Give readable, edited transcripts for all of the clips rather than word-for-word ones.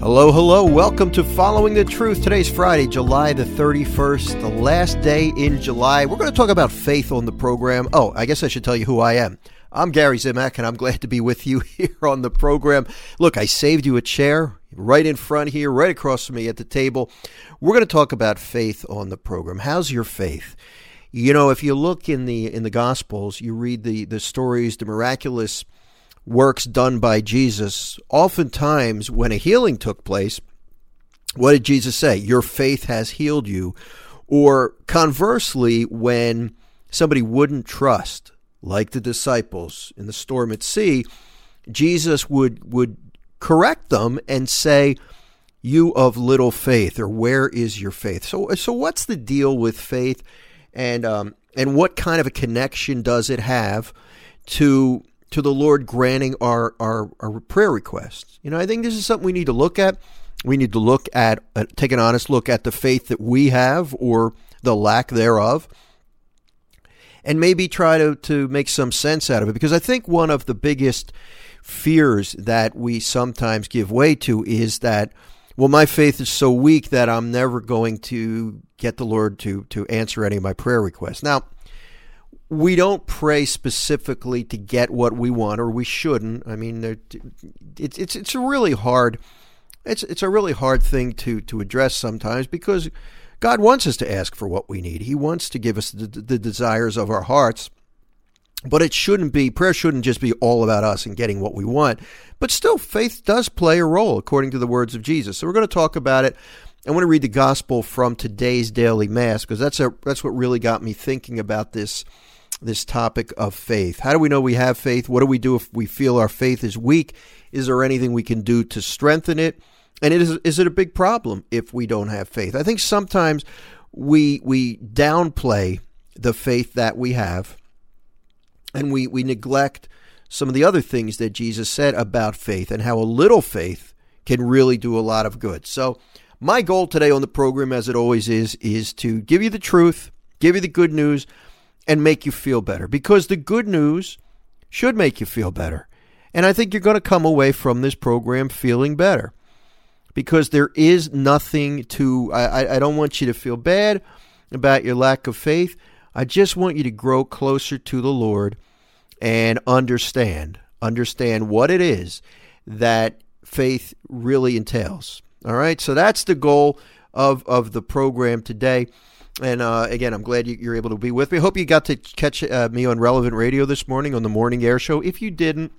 Hello, hello. Welcome to Following the Truth. Today's Friday, July the 31st, the last day in July. We're going to talk about faith on the program. Oh, I guess I should tell you who I am. I'm Gary Zimak, and I'm glad to be with you here on the program. Look, I saved you a chair right in front here, right across from me at the table. We're going to talk about faith on the program. How's your faith? You know, if you look in the Gospels, you read the stories, the miraculous works done by Jesus. Oftentimes, when a healing took place, what did Jesus say? Your faith has healed you. Or conversely, when somebody wouldn't trust, like the disciples in the storm at sea, Jesus would correct them and say, you of little faith, or where is your faith? So what's the deal with faith, and what kind of a connection does it have to the Lord granting our prayer requests? You know, I think this is something we need to look at. We need to look at, take an honest look at the faith that we have, or the lack thereof, and maybe try to make some sense out of it. Because I think one of the biggest fears that we sometimes give way to is that, well, my faith is so weak that I'm never going to get the Lord to answer any of my prayer requests. Now, we don't pray specifically to get what we want, or we shouldn't. I mean, it's a really hard thing to address sometimes, because God wants us to ask for what we need. He wants to give us the desires of our hearts. But prayer shouldn't just be all about us and getting what we want. But still, faith does play a role, according to the words of Jesus. So we're going to talk about it. I want to read the gospel from today's daily mass, because that's what really got me thinking about this topic of faith. How do we know we have faith? What do we do if we feel our faith is weak? Is there anything we can do to strengthen it? And is it a big problem if we don't have faith? I think sometimes we downplay the faith that we have, and we neglect some of the other things that Jesus said about faith, and how a little faith can really do a lot of good. So my goal today on the program, as it always is to give you the truth, give you the good news, and make you feel better, because the good news should make you feel better. And I think you're going to come away from this program feeling better, because there is nothing I don't want you to feel bad about your lack of faith. I just want you to grow closer to the Lord and understand what it is that faith really entails. All right, so that's the goal of the program today. And again, I'm glad you're able to be with me. I hope you got to catch me on Relevant Radio this morning on the Morning Air Show. If you didn't,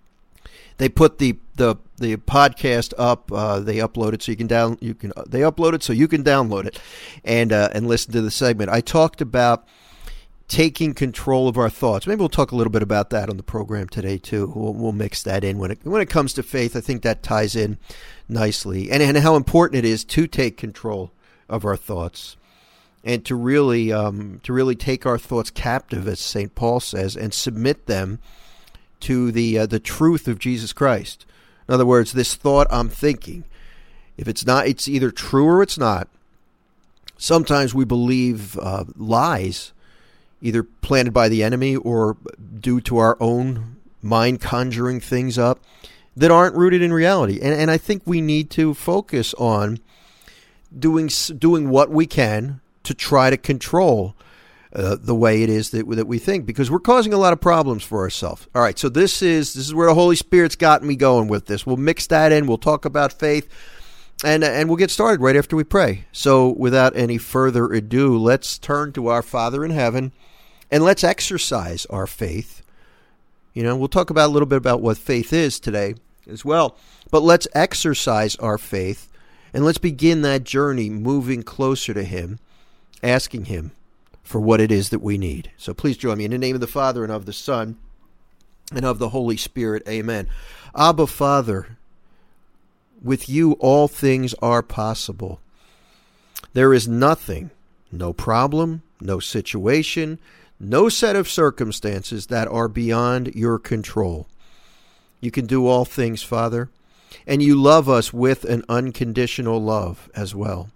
they put the podcast up. They upload it so they upload it so you can download it and listen to the segment. I talked about taking control of our thoughts. Maybe we'll talk a little bit about that on the program today too. We'll mix that in when it comes to faith. I think that ties in nicely, and how important it is to take control of our thoughts, and to really take our thoughts captive, as St. Paul says, and submit them to the truth of Jesus Christ. In other words, this thought I'm thinking, if it's not, it's either true or it's not. Sometimes we believe lies, either planted by the enemy or due to our own mind conjuring things up that aren't rooted in reality. And I think we need to focus on doing what we can to try to control the way it is that we think, because we're causing a lot of problems for ourselves. All right, so this is where the Holy Spirit's got me going with this. We'll mix that in. We'll talk about faith, and we'll get started right after we pray. So without any further ado, let's turn to our Father in heaven, and let's exercise our faith. You know, we'll talk about a little bit about what faith is today as well, but let's exercise our faith, and let's begin that journey moving closer to Him, asking Him for what it is that we need. So please join me in the name of the Father, and of the Son, and of the Holy Spirit. Amen. Abba, Father, with you all things are possible. There is nothing, no problem, no situation, no set of circumstances that are beyond your control. You can do all things, Father, and you love us with an unconditional love as well.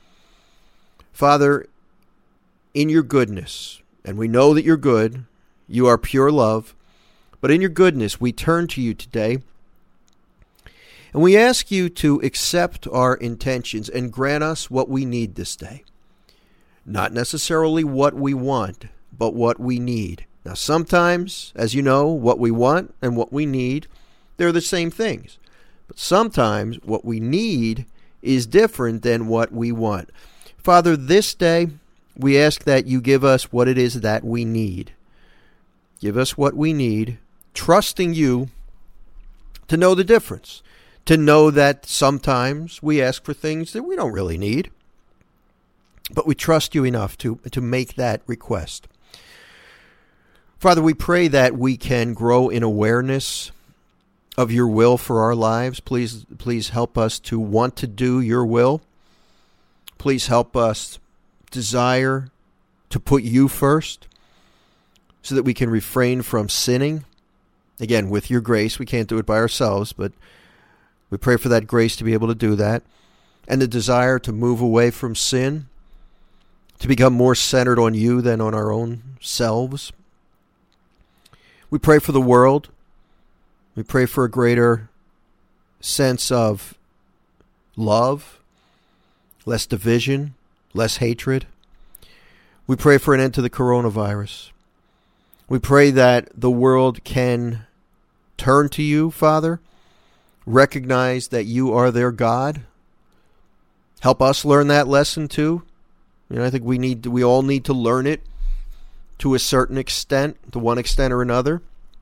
Father, in your goodness, and we know that you're good, you are pure love, but in your goodness, we turn to you today, And we ask you to accept our intentions and grant us what we need this day. Not necessarily what we want, but what we need. Now, sometimes, as you know, what we want and what we need, they're the same things. But sometimes what we need is different than what we want. Father, this day, we ask that you give us what it is that we need. Give us what we need, trusting you to know the difference, to know that sometimes we ask for things that we don't really need, but we trust you enough to make that request. Father, we pray that we can grow in awareness of your will for our lives. Please help us to want to do your will. Please help us desire to put you first so that we can refrain from sinning. Again, with your grace, we can't do it by ourselves, but we pray for that grace to be able to do that. And the desire to move away from sin, to become more centered on you than on our own selves. We pray for the world. We pray for a greater sense of love, less division, less hatred. We pray for an end to the coronavirus. We pray that the world can turn to you, Father, recognize that you are their God. Help us learn that lesson too. I think we all need to learn it to a certain extent, to one extent or another.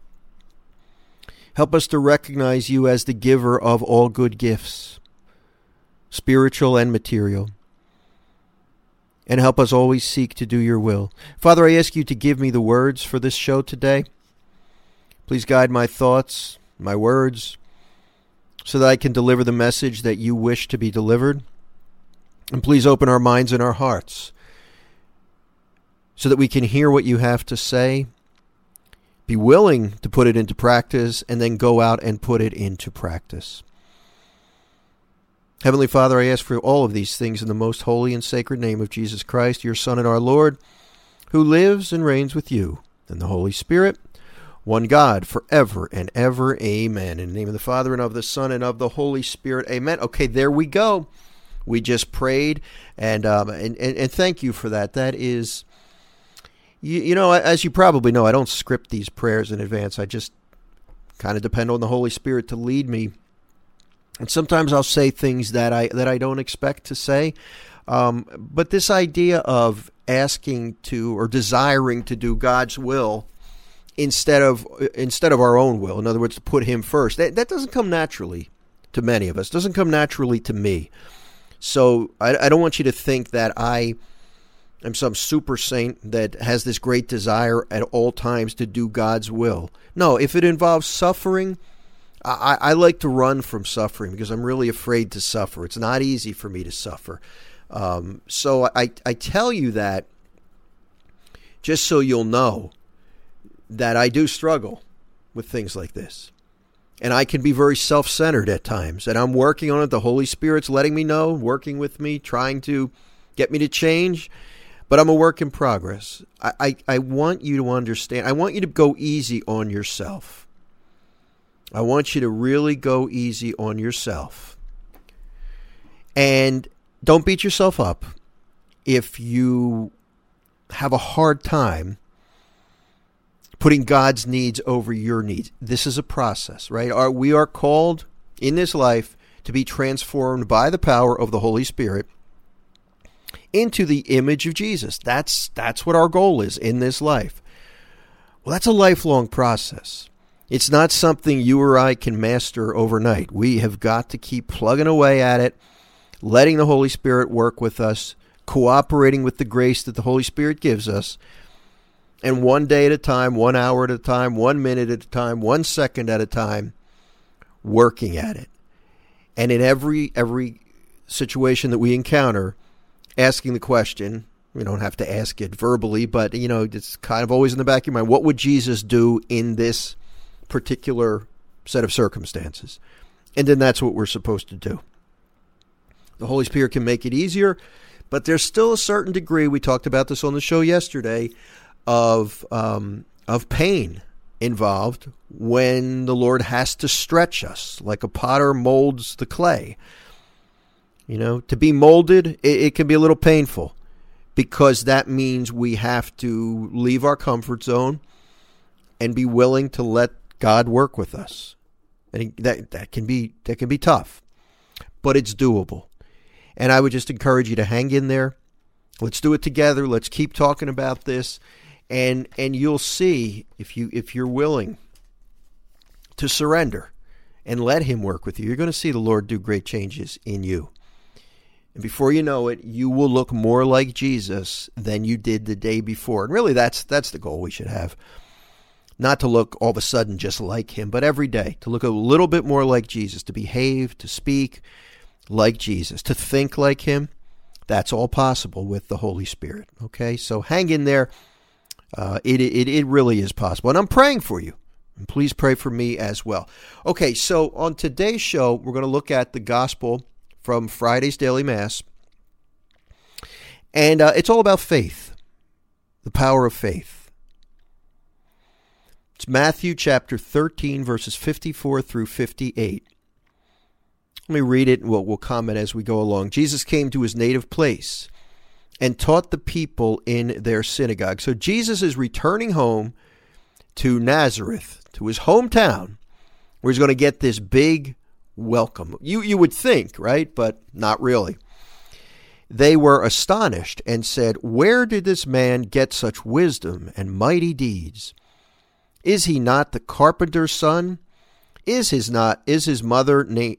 Help us to recognize you as the giver of all good gifts, spiritual and material. And help us always seek to do your will. Father, I ask you to give me the words for this show today. Please guide my thoughts, my words, so that I can deliver the message that you wish to be delivered. And please open our minds and our hearts so that we can hear what you have to say, be willing to put it into practice, and then go out and put it into practice. Heavenly Father, I ask for all of these things in the most holy and sacred name of Jesus Christ, your Son and our Lord, who lives and reigns with you and the Holy Spirit, one God, forever and ever. Amen. In the name of the Father, and of the Son, and of the Holy Spirit. Amen. Okay, there we go. We just prayed, and thank you for that. That is, you know, as you probably know, I don't script these prayers in advance. I just kind of depend on the Holy Spirit to lead me. And sometimes I'll say things that I don't expect to say. But this idea of asking to or desiring to do God's will instead of our own will, in other words, to put him first, that doesn't come naturally to many of us. It doesn't come naturally to me. So I don't want you to think that I am some super saint that has this great desire at all times to do God's will. No, if it involves suffering, I like to run from suffering because I'm really afraid to suffer. It's not easy for me to suffer. So I tell you that just so you'll know that I do struggle with things like this. And I can be very self-centered at times. And I'm working on it. The Holy Spirit's letting me know, working with me, trying to get me to change. But I'm a work in progress. I want you to understand. I want you to go easy on yourself. I want you to really go easy on yourself. And don't beat yourself up if you have a hard time putting God's needs over your needs. This is a process, right? We are called in this life to be transformed by the power of the Holy Spirit into the image of Jesus. That's what our goal is in this life. Well, that's a lifelong process. It's not something you or I can master overnight. We have got to keep plugging away at it, letting the Holy Spirit work with us, cooperating with the grace that the Holy Spirit gives us, and one day at a time, 1 hour at a time, 1 minute at a time, 1 second at a time, working at it. And in every situation that we encounter, asking the question, we don't have to ask it verbally, but it's kind of always in the back of your mind, what would Jesus do in this particular set of circumstances? And then that's what we're supposed to do. The Holy Spirit can make it easier, but there's still a certain degree, we talked about this on the show yesterday, of pain involved when the Lord has to stretch us, like a potter molds the clay. To be molded, it can be a little painful, because that means we have to leave our comfort zone and be willing to let God work with us. And that can be tough, but it's doable. And I would just encourage you to hang in there. Let's do it together. Let's keep talking about this, and you'll see, if you're willing to surrender and let him work with you, you're going to see the Lord do great changes in you. And before you know it, you will look more like Jesus than you did the day before. And really, that's the goal we should have. Not to look all of a sudden just like him, but every day to look a little bit more like Jesus, to behave, to speak like Jesus, to think like him. That's all possible with the Holy Spirit. Okay, so hang in there. It really is possible. And I'm praying for you. And please pray for me as well. Okay, so on today's show, we're going to look at the gospel from Friday's Daily Mass. And it's all about faith, the power of faith. It's Matthew chapter 13, verses 54 through 58. Let me read it, and we'll comment as we go along. Jesus came to his native place and taught the people in their synagogue. So Jesus is returning home to Nazareth, to his hometown, where he's going to get this big welcome. You would think, right? But not really. They were astonished and said, "Where did this man get such wisdom and mighty deeds? Is he not the carpenter's son? Is not his mother named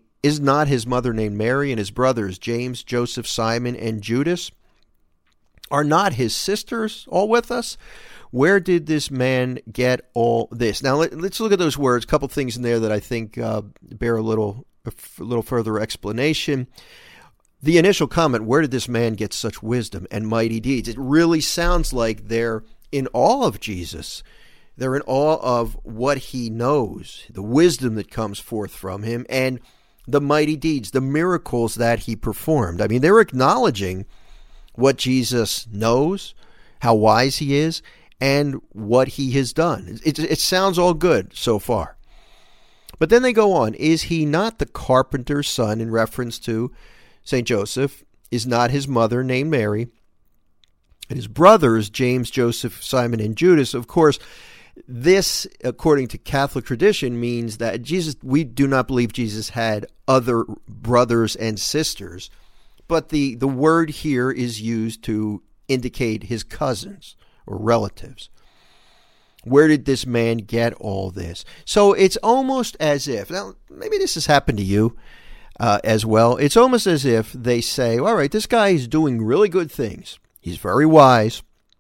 Mary, and his brothers James, Joseph, Simon, and Judas? Are not his sisters all with us? Where did this man get all this?" Now let's look at those words. A couple things in there that I think bear a little further explanation. The initial comment, "Where did this man get such wisdom and mighty deeds?" It really sounds like they're in awe of Jesus. They're in awe of what he knows, the wisdom that comes forth from him, and the mighty deeds, the miracles that he performed. I mean, they're acknowledging what Jesus knows, how wise he is, and what he has done. It sounds all good so far. But then they go on, "Is he not the carpenter's son?" in reference to St. Joseph. "Is not his mother named Mary? And his brothers, James, Joseph, Simon, and Judas?" Of course, this, according to Catholic tradition, means that we do not believe Jesus had other brothers and sisters, but the word here is used to indicate his cousins or relatives. Where did this man get all this? So it's almost as if, now maybe this has happened to you as well, it's almost as if they say, all right, this guy is doing really good things. He's very wise,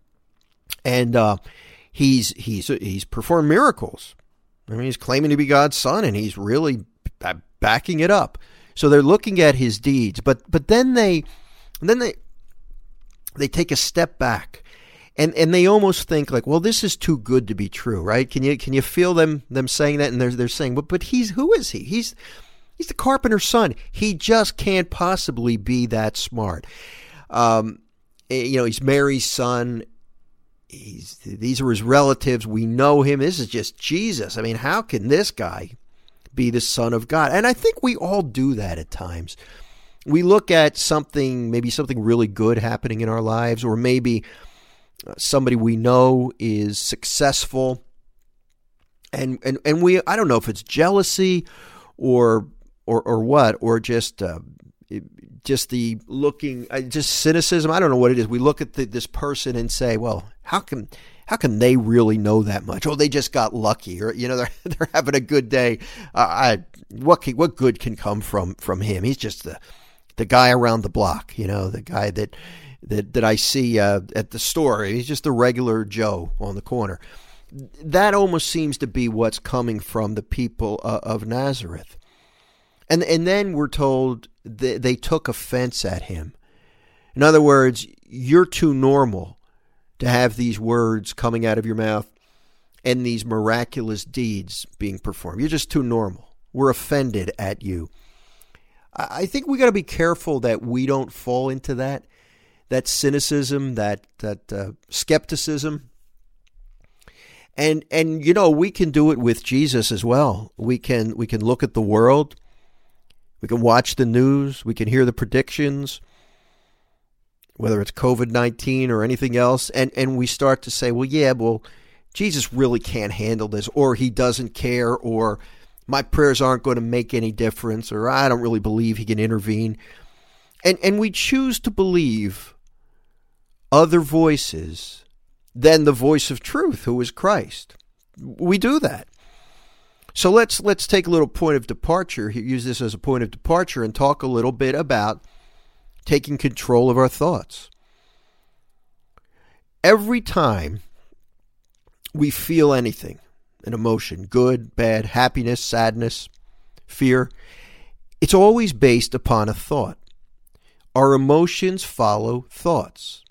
and he's performed miracles. I mean, he's claiming to be God's son, and he's really backing it up. So they're looking at his deeds, but then they take a step back, and they almost think like, well, this is too good to be true, right? Can you feel them saying that? And they're saying, but who is he? He's the carpenter's son. He just can't possibly be that smart. He's Mary's son. These are his relatives. We know him. This is just Jesus. I mean, how can this guy be the Son of God? And I think we all do that at times. We look at maybe something really good happening in our lives, or maybe somebody we know is successful, and I don't know if it's jealousy or what, or just cynicism. I don't know what it is. We look at this person and say, well, how can they really know that much? Oh, they just got lucky, or they're having a good day. What good can come from him? He's just the guy around the block, the guy that I see at the store. He's just a regular Joe on the corner. That almost seems to be what's coming from the people of Nazareth. And then we're told they took offense at him. In other words, you're too normal to have these words coming out of your mouth and these miraculous deeds being performed. You're just too normal. We're offended at you. I think we got to be careful that we don't fall into that cynicism, that skepticism. And we can do it with Jesus as well. We can look at the world. We can watch the news. We can hear the predictions, whether it's COVID-19 or anything else. And we start to say, well, Jesus really can't handle this, or he doesn't care, or my prayers aren't going to make any difference, or I don't really believe he can intervene. And we choose to believe other voices than the voice of truth, who is Christ. We do that. So let's take a little point of departure, use this as a point of departure, and talk a little bit about taking control of our thoughts. Every time we feel anything, an emotion, good, bad, happiness, sadness, fear, it's always based upon a thought. Our emotions follow thoughts.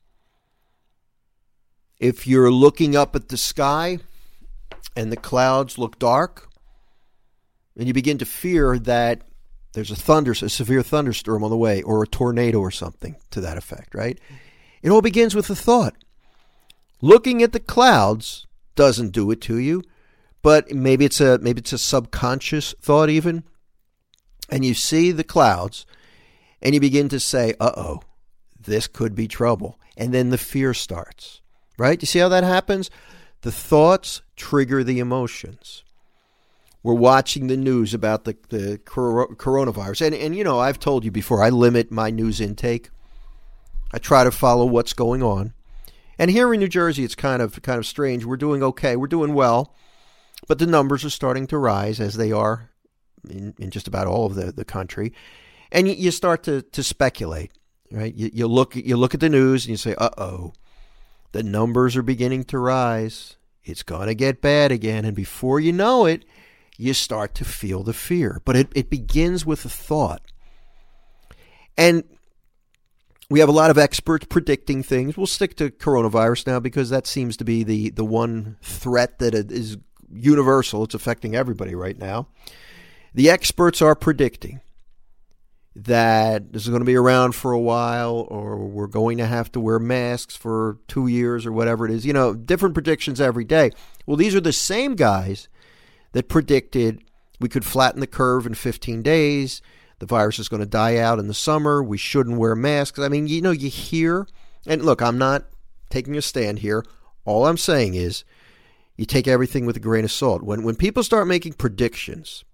If you're looking up at the sky and the clouds look dark, and you begin to fear that there's a severe thunderstorm on the way, or a tornado or something to that effect, right? It all begins with a thought. Looking at the clouds doesn't do it to you, but maybe it's a subconscious thought even. And you see the clouds, and you begin to say, uh-oh, this could be trouble. And then the fear starts, right? You see how that happens? The thoughts trigger the emotions. We're watching the news about the coronavirus. And I've told you before, I limit my news intake. I try to follow what's going on. And here in New Jersey, it's kind of strange. We're doing okay. We're doing well. But the numbers are starting to rise, as they are in just about all of the country. And you start to speculate, right? You look at the news and you say, uh-oh, the numbers are beginning to rise. It's going to get bad again. And before you know it, you start to feel the fear. But it begins with a thought. And we have a lot of experts predicting things. We'll stick to coronavirus now because that seems to be the one threat that is universal. It's affecting everybody right now. The experts are predicting that this is going to be around for a while, or we're going to have to wear masks for 2 years or whatever it is. Different predictions every day. Well, these are the same guys that predicted we could flatten the curve in 15 days. The virus is going to die out in the summer. We shouldn't wear masks. I mean, you hear, and look, I'm not taking a stand here. All I'm saying is you take everything with a grain of salt. When people start making predictions,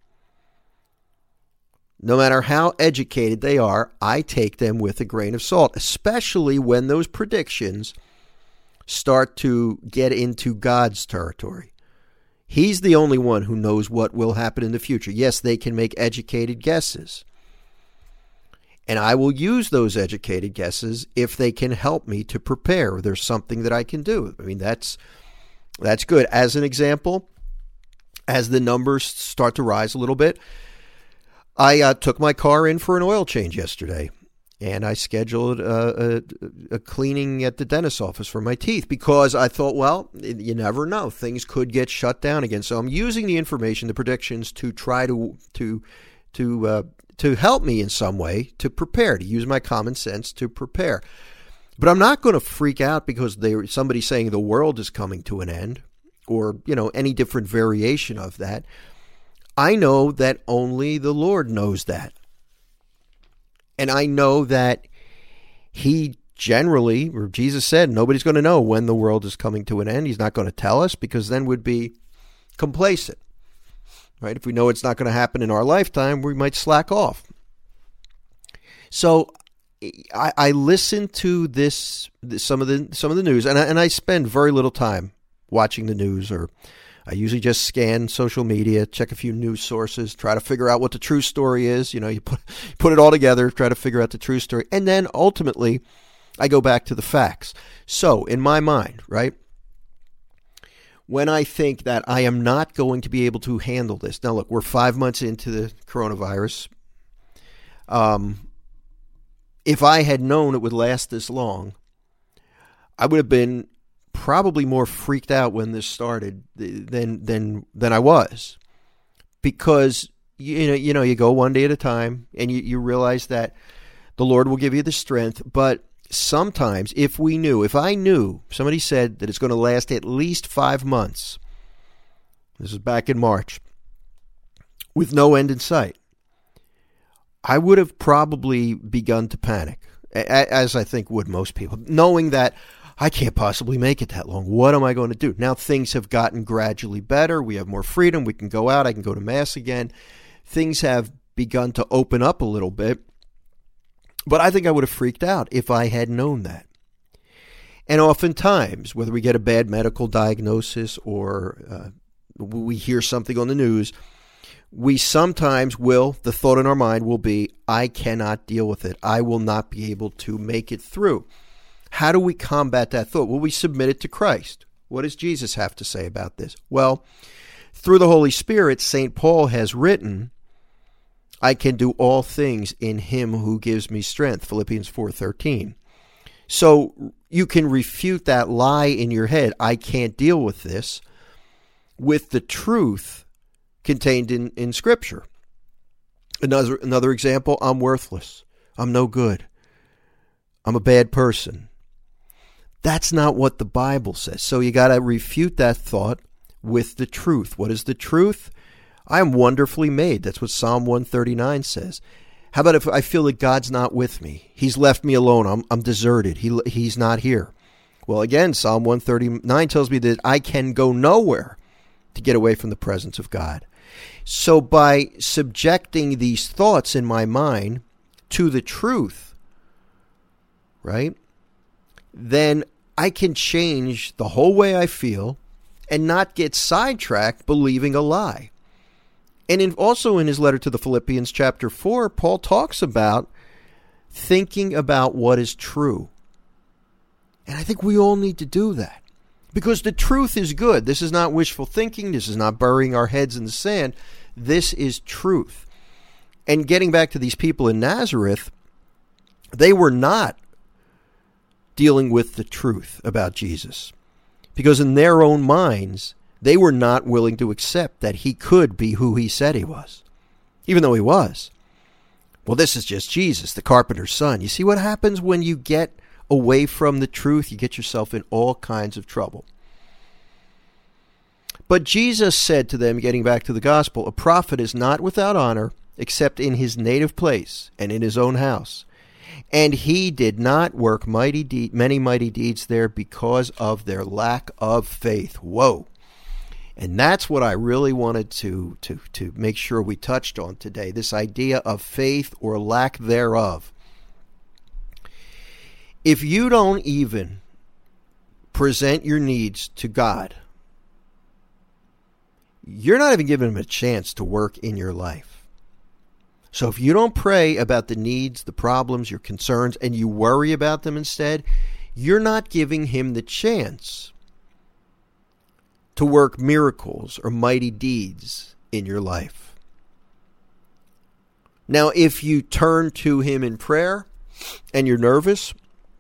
no matter how educated they are, I take them with a grain of salt, especially when those predictions start to get into God's territory. He's the only one who knows what will happen in the future. Yes, they can make educated guesses. And I will use those educated guesses if they can help me to prepare. There's something that I can do. I mean, that's good. As an example, as the numbers start to rise a little bit, I took my car in for an oil change yesterday, and I scheduled a cleaning at the dentist's office for my teeth because I thought, well, you never know. Things could get shut down again. So I'm using the information, the predictions, to try to help me in some way to prepare, to use my common sense to prepare. But I'm not going to freak out because somebody's saying the world is coming to an end, or any different variation of that. I know that only the Lord knows that. And I know that he generally, or Jesus said, nobody's going to know when the world is coming to an end. He's not going to tell us, because then we'd be complacent, right? If we know it's not going to happen in our lifetime, we might slack off. So I listen to some of the news, and I spend very little time watching the news, or I usually just scan social media, check a few news sources, try to figure out what the true story is. You put it all together, try to figure out the true story. And then ultimately, I go back to the facts. So in my mind, right, when I think that I am not going to be able to handle this. Now, look, we're 5 months into the coronavirus. If I had known it would last this long, I would have been probably more freaked out when this started than I was, because you go one day at a time, and you realize that the Lord will give you the strength. But sometimes, if I knew, somebody said that it's going to last at least 5 months, this is back in March, with no end in sight, I would have probably begun to panic, as I think would most people, knowing that I can't possibly make it that long. What am I going to do? Now things have gotten gradually better. We have more freedom. We can go out. I can go to Mass again. Things have begun to open up a little bit. But I think I would have freaked out if I had known that. And oftentimes, whether we get a bad medical diagnosis or we hear something on the news, we sometimes the thought in our mind will be, I cannot deal with it. I will not be able to make it through. How do we combat that thought? Well, we submit it to Christ. What does Jesus have to say about this? Well, through the Holy Spirit, St. Paul has written, I can do all things in him who gives me strength, Philippians 4:13. So you can refute that lie in your head, I can't deal with this, with the truth contained in Scripture. Another example, I'm worthless. I'm no good. I'm a bad person. That's not what the Bible says. So you got to refute that thought with the truth. What is the truth? I am wonderfully made. That's what Psalm 139 says. How about if I feel that God's not with me? He's left me alone. I'm deserted. He's not here. Well, again, Psalm 139 tells me that I can go nowhere to get away from the presence of God. So by subjecting these thoughts in my mind to the truth, right, then I can change the whole way I feel and not get sidetracked believing a lie. And also in his letter to the Philippians chapter 4, Paul talks about thinking about what is true. And I think we all need to do that because the truth is good. This is not wishful thinking. This is not burying our heads in the sand. This is truth. And getting back to these people in Nazareth, they were not dealing with the truth about Jesus because in their own minds, they were not willing to accept that he could be who he said he was, even though he was. Well, this is just Jesus, the carpenter's son. You see what happens when you get away from the truth? You get yourself in all kinds of trouble. But Jesus said to them, getting back to the gospel, a prophet is not without honor except in his native place and in his own house. And he did not work many mighty deeds there because of their lack of faith. Whoa. And that's what I really wanted to make sure we touched on today, this idea of faith or lack thereof. If you don't even present your needs to God, you're not even giving him a chance to work in your life. So if you don't pray about the needs, the problems, your concerns, and you worry about them instead, you're not giving him the chance to work miracles or mighty deeds in your life. Now, if you turn to him in prayer and you're nervous,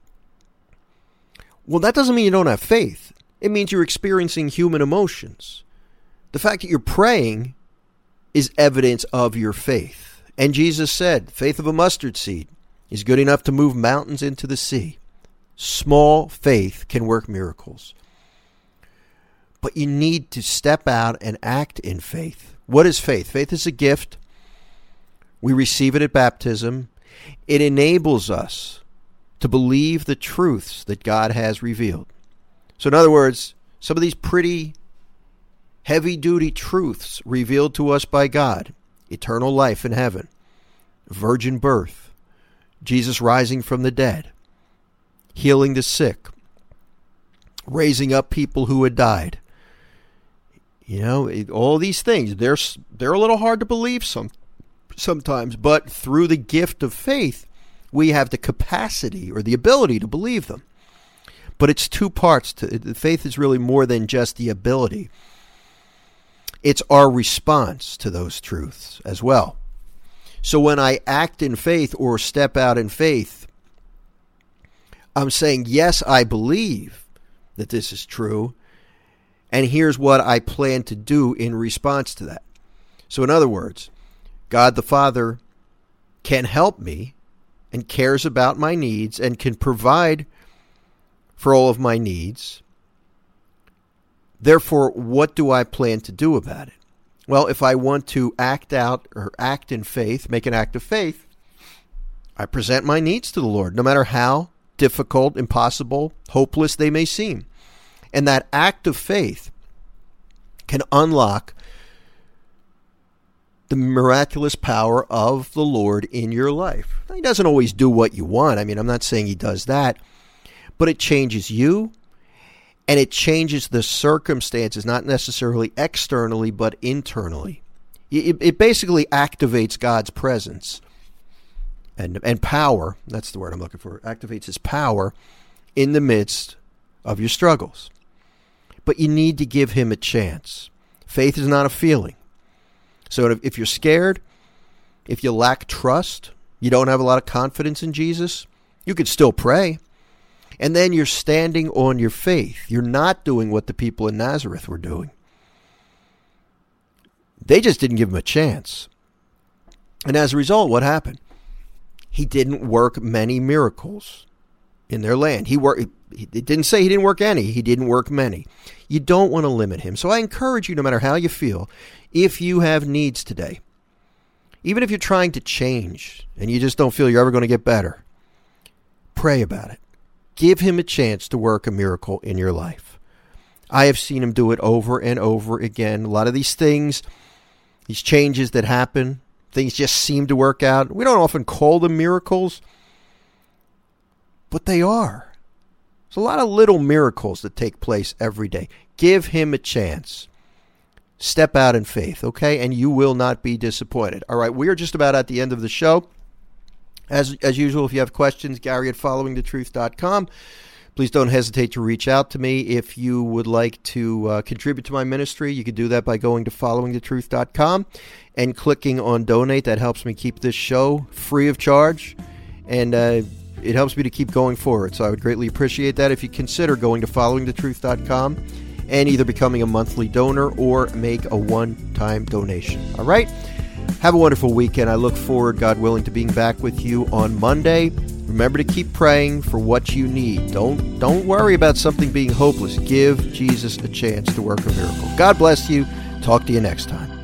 well, that doesn't mean you don't have faith. It means you're experiencing human emotions. The fact that you're praying is evidence of your faith. And Jesus said, faith of a mustard seed is good enough to move mountains into the sea. Small faith can work miracles. But you need to step out and act in faith. What is faith? Faith is a gift. We receive it at baptism. It enables us to believe the truths that God has revealed. So in other words, some of these pretty heavy-duty truths revealed to us by God, eternal life in heaven, virgin birth, Jesus rising from the dead, healing the sick, raising up people who had died. You know, all these things, they're a little hard to believe sometimes, but through the gift of faith, we have the capacity or the ability to believe them. But it's two parts. Faith is really more than just the ability. It's our response to those truths as well. So when I act in faith or step out in faith, I'm saying, yes, I believe that this is true, and here's what I plan to do in response to that. So in other words, God the Father can help me and cares about my needs and can provide for all of my needs Therefore, what do I plan to do about it? Well, if I want to act out or act in faith, make an act of faith, I present my needs to the Lord, no matter how difficult, impossible, hopeless they may seem. And that act of faith can unlock the miraculous power of the Lord in your life. He doesn't always do what you want. I mean, I'm not saying he does that, but it changes you and it changes the circumstances, not necessarily externally, but internally. It basically activates God's presence and power. That's the word I'm looking for. Activates his power in the midst of your struggles. But you need to give him a chance. Faith is not a feeling. So if you're scared, if you lack trust, you don't have a lot of confidence in Jesus, you could still pray. And then you're standing on your faith. You're not doing what the people in Nazareth were doing. They just didn't give him a chance. And as a result, what happened? He didn't work many miracles in their land. It didn't say he didn't work any. He didn't work many. You don't want to limit him. So I encourage you, no matter how you feel, if you have needs today, even if you're trying to change and you just don't feel you're ever going to get better, pray about it. Give him a chance to work a miracle in your life. I have seen him do it over and over again. A lot of these things, these changes that happen, things just seem to work out. We don't often call them miracles, but they are. There's a lot of little miracles that take place every day. Give him a chance. Step out in faith, okay? And you will not be disappointed. All right, we are just about at the end of the show. As usual, if you have questions, Gary at followingthetruth.com. Please don't hesitate to reach out to me. If you would like to contribute to my ministry, you can do that by going to followingthetruth.com and clicking on donate. That helps me keep this show free of charge, and it helps me to keep going forward. So I would greatly appreciate that if you consider going to followingthetruth.com and either becoming a monthly donor or make a one-time donation. All right? Have a wonderful weekend. I look forward, God willing, to being back with you on Monday. Remember to keep praying for what you need. Don't worry about something being hopeless. Give Jesus a chance to work a miracle. God bless you. Talk to you next time.